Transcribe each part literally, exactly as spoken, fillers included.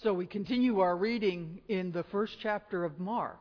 So we continue our reading in the first chapter of Mark.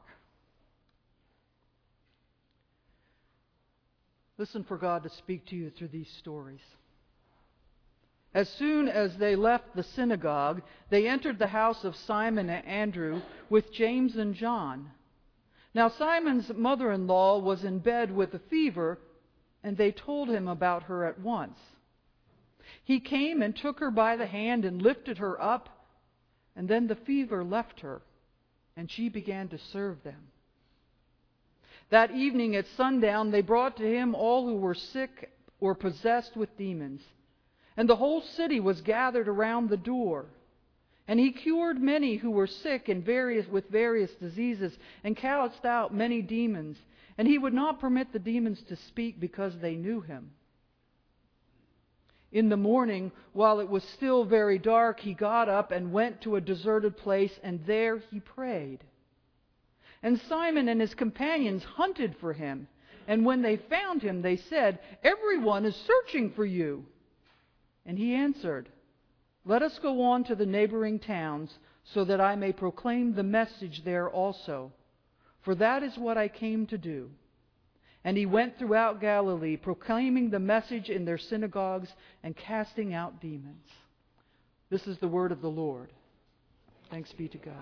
Listen for God to speak to you through these stories. As soon as they left the synagogue, they entered the house of Simon and Andrew with James and John. Now Simon's mother-in-law was in bed with a fever, and they told him about her at once. He came and took her by the hand and lifted her up, and then the fever left her, and she began to serve them. That evening at sundown, they brought to him all who were sick or possessed with demons. And the whole city was gathered around the door. And he cured many who were sick and various with various diseases, and cast out many demons. And he would not permit the demons to speak because they knew him. In the morning, while it was still very dark, he got up and went to a deserted place, and there he prayed. And Simon and his companions hunted for him. And when they found him, they said, "Everyone is searching for you." And he answered, "Let us go on to the neighboring towns, so that I may proclaim the message there also. For that is what I came to do." And he went throughout Galilee, proclaiming the message in their synagogues and casting out demons. This is the word of the Lord. Thanks be to God.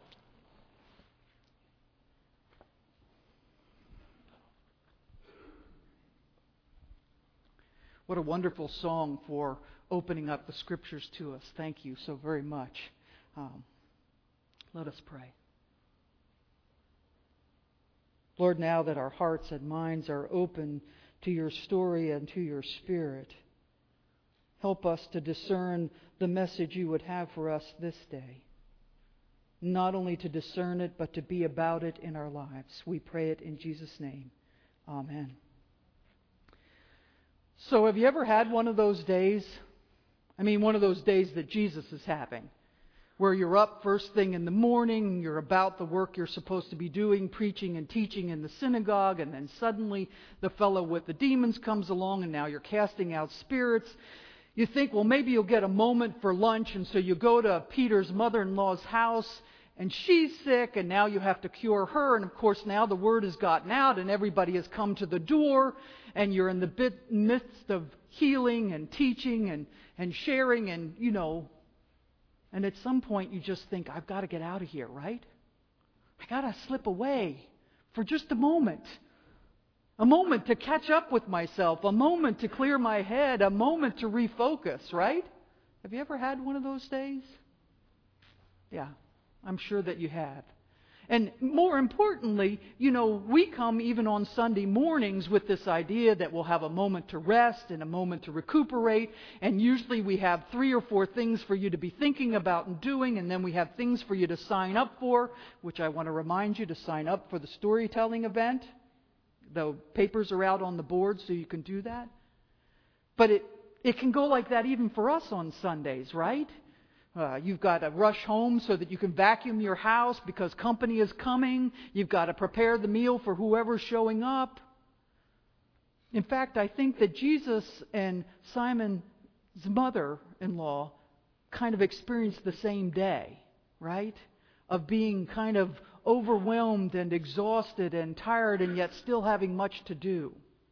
What a wonderful song for opening up the Scriptures to us. Thank you so very much. Um, let us pray. Lord, now that our hearts and minds are open to your story and to your Spirit, help us to discern the message you would have for us this day. Not only to discern it, but to be about it in our lives. We pray it in Jesus' name. Amen. So have you ever had one of those days? I mean, one of those days that Jesus is having, where you're up first thing in the morning, you're about the work you're supposed to be doing, preaching and teaching in the synagogue, and then suddenly the fellow with the demons comes along, and now you're casting out spirits. You think, well, maybe you'll get a moment for lunch, and so you go to Peter's mother-in-law's house, and she's sick, and now you have to cure her. And of course, now the word has gotten out, and everybody has come to the door, and you're in the bit, midst of healing and teaching and, and sharing, and, you know, and at some point you just think, I've got to get out of here, right? I got to slip away for just a moment. A moment to catch up with myself, a moment to clear my head, a moment to refocus, right? Have you ever had one of those days? Yeah. I'm sure that you have. And more importantly, you know, we come even on Sunday mornings with this idea that we'll have a moment to rest and a moment to recuperate. And usually we have three or four things for you to be thinking about and doing. And then we have things for you to sign up for, which I want to remind you to sign up for the storytelling event. The papers are out on the board so you can do that. But it, it can go like that even for us on Sundays, right? Uh, you've got to rush home so that you can vacuum your house because company is coming. You've got to prepare the meal for whoever's showing up. In fact, I think that Jesus and Simon's mother-in-law kind of experienced the same day, right? Of being kind of overwhelmed and exhausted and tired and yet still having much to do.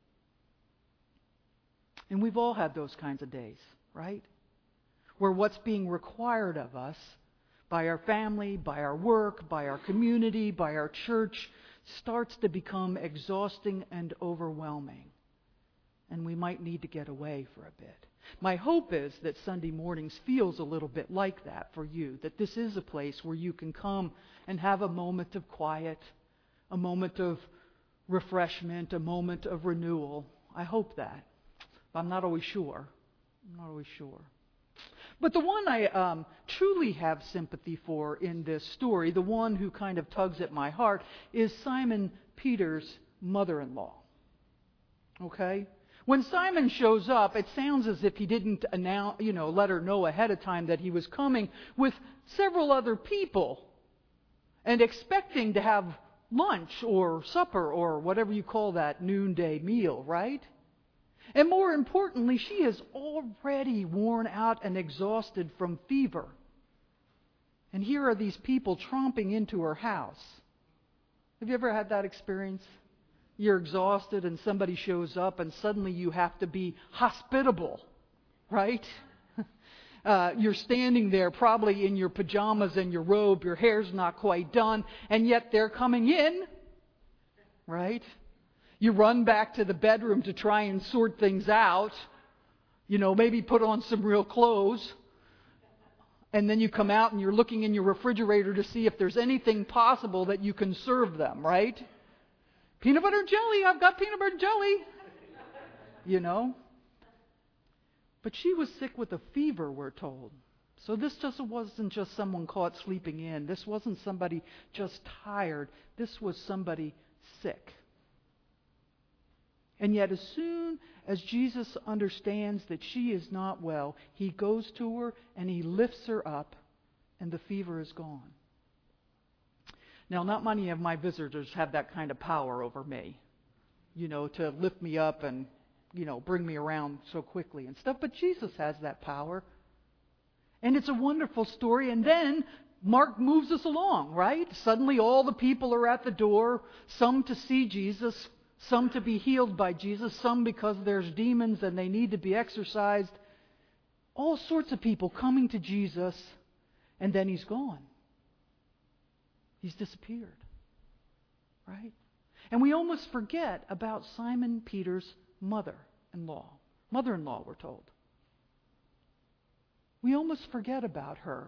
And we've all had those kinds of days, right? Where what's being required of us by our family, by our work, by our community, by our church starts to become exhausting and overwhelming. And we might need to get away for a bit. My hope is that Sunday mornings feels a little bit like that for you, that this is a place where you can come and have a moment of quiet, a moment of refreshment, a moment of renewal. I hope that. But I'm not always sure. I'm not always sure. But the one I um, truly have sympathy for in this story, the one who kind of tugs at my heart, is Simon Peter's mother-in-law. Okay? When Simon shows up, it sounds as if he didn't announce, you know, let her know ahead of time that he was coming with several other people and expecting to have lunch or supper or whatever you call that noonday meal, right? And more importantly, she is already worn out and exhausted from fever. And here are these people tromping into her house. Have you ever had that experience? You're exhausted and somebody shows up and suddenly you have to be hospitable, right? Uh, you're standing there probably in your pajamas and your robe, your hair's not quite done, and yet they're coming in, right? You run back to the bedroom to try and sort things out, you know, maybe put on some real clothes, and then you come out and you're looking in your refrigerator to see if there's anything possible that you can serve them, right? Peanut butter and jelly, I've got peanut butter and jelly, you know. But she was sick with a fever, we're told. So this just wasn't just someone caught sleeping in. This wasn't somebody just tired. This was somebody sick. And yet as soon as Jesus understands that she is not well, he goes to her and he lifts her up and the fever is gone. Now, not many of my visitors have that kind of power over me, you know, to lift me up and, you know, bring me around so quickly and stuff. But Jesus has that power. And it's a wonderful story. And then Mark moves us along, right? Suddenly all the people are at the door, some to see Jesus, some to be healed by Jesus, some because there's demons and they need to be exorcised. All sorts of people coming to Jesus, and then he's gone. He's disappeared, right? And we almost forget about Simon Peter's mother-in-law. Mother-in-law, we're told. We almost forget about her.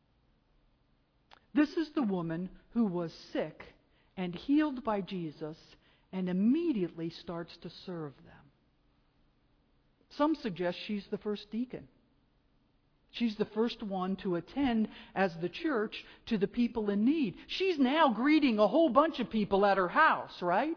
This is the woman who was sick and healed by Jesus and immediately starts to serve them. Some suggest she's the first deacon. She's the first one to attend as the church to the people in need. She's now greeting a whole bunch of people at her house, right?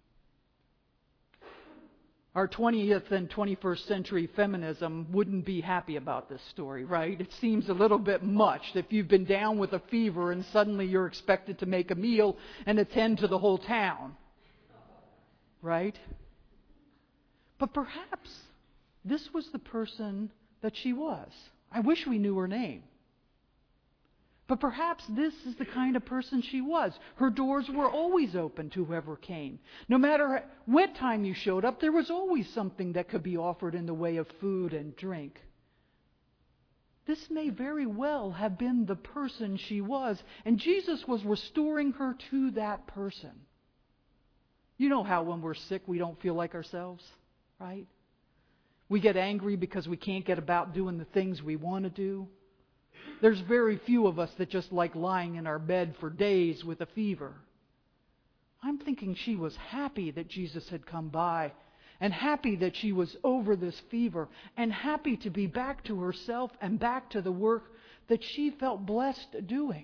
Our twentieth and twenty-first century feminism wouldn't be happy about this story, right? It seems a little bit much if you've been down with a fever and suddenly you're expected to make a meal and attend to the whole town, right? But perhaps this was the person that she was. I wish we knew her name. But perhaps this is the kind of person she was. Her doors were always open to whoever came. No matter what time you showed up, there was always something that could be offered in the way of food and drink. This may very well have been the person she was, and Jesus was restoring her to that person. You know how when we're sick we don't feel like ourselves, right? We get angry because we can't get about doing the things we want to do. There's very few of us that just like lying in our bed for days with a fever. I'm thinking she was happy that Jesus had come by, and happy that she was over this fever, and happy to be back to herself and back to the work that she felt blessed doing.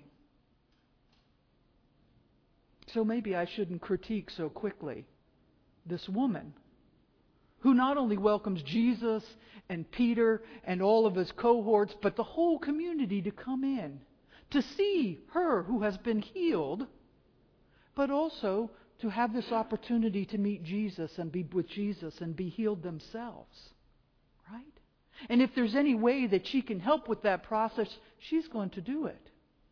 So maybe I shouldn't critique so quickly this woman who not only welcomes Jesus and Peter and all of his cohorts, but the whole community to come in, to see her who has been healed, but also to have this opportunity to meet Jesus and be with Jesus and be healed themselves, right? And if there's any way that she can help with that process, she's going to do it.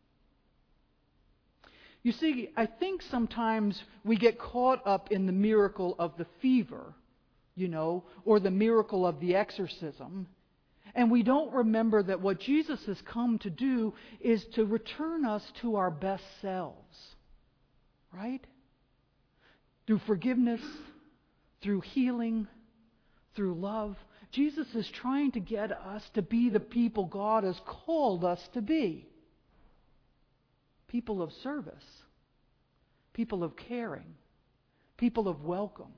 You see, I think sometimes we get caught up in the miracle of the fever, you know, or the miracle of the exorcism. And we don't remember that what Jesus has come to do is to return us to our best selves. Right? Through forgiveness, through healing, through love. Jesus is trying to get us to be the people God has called us to be. People of service. People of caring. People of welcome.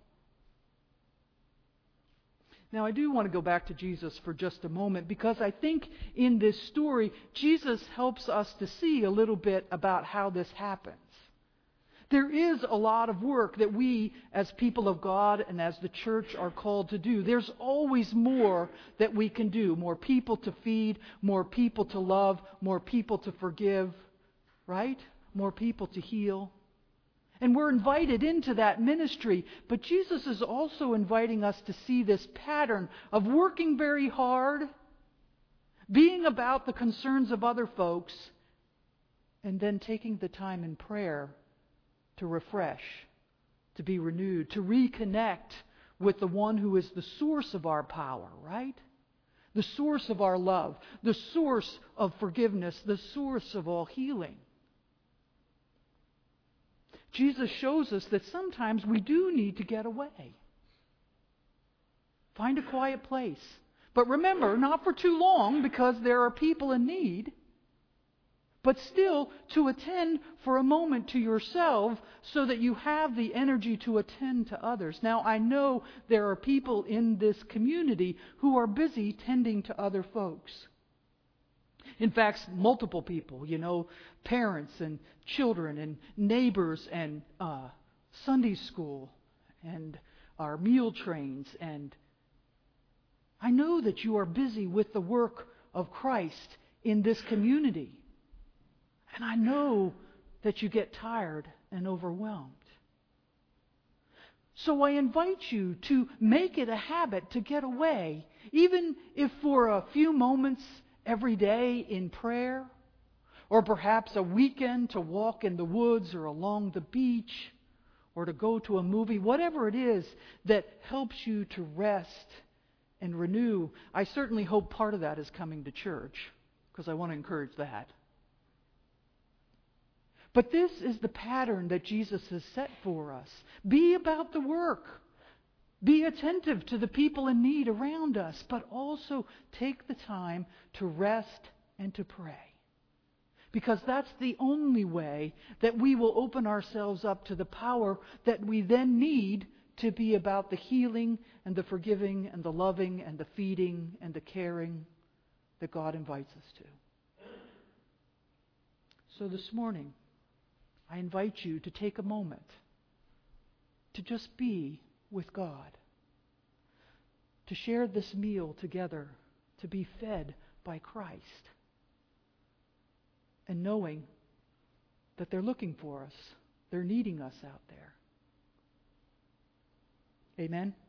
Now, I do want to go back to Jesus for just a moment, because I think in this story, Jesus helps us to see a little bit about how this happens. There is a lot of work that we, as people of God and as the church, are called to do. There's always more that we can do. More people to feed, more people to love, more people to forgive, right? More people to heal. And we're invited into that ministry. But Jesus is also inviting us to see this pattern of working very hard, being about the concerns of other folks, and then taking the time in prayer to refresh, to be renewed, to reconnect with the one who is the source of our power, right? The source of our love, the source of forgiveness, the source of all healing. Jesus shows us that sometimes we do need to get away. Find a quiet place. But remember, not for too long, because there are people in need. But still, to attend for a moment to yourself so that you have the energy to attend to others. Now, I know there are people in this community who are busy tending to other folks. In fact, multiple people, you know, parents and children and neighbors and uh, Sunday school and our meal trains. And I know that you are busy with the work of Christ in this community. And I know that you get tired and overwhelmed. So I invite you to make it a habit to get away, even if for a few moments every day in prayer, or perhaps a weekend to walk in the woods or along the beach, or to go to a movie, whatever it is that helps you to rest and renew. I certainly hope part of that is coming to church, because I want to encourage that. But this is the pattern that Jesus has set for us. Be about the work. Be attentive to the people in need around us, but also take the time to rest and to pray. Because that's the only way that we will open ourselves up to the power that we then need to be about the healing and the forgiving and the loving and the feeding and the caring that God invites us to. So this morning, I invite you to take a moment to just be with God, to share this meal together, to be fed by Christ, and knowing that they're looking for us, they're needing us out there. Amen?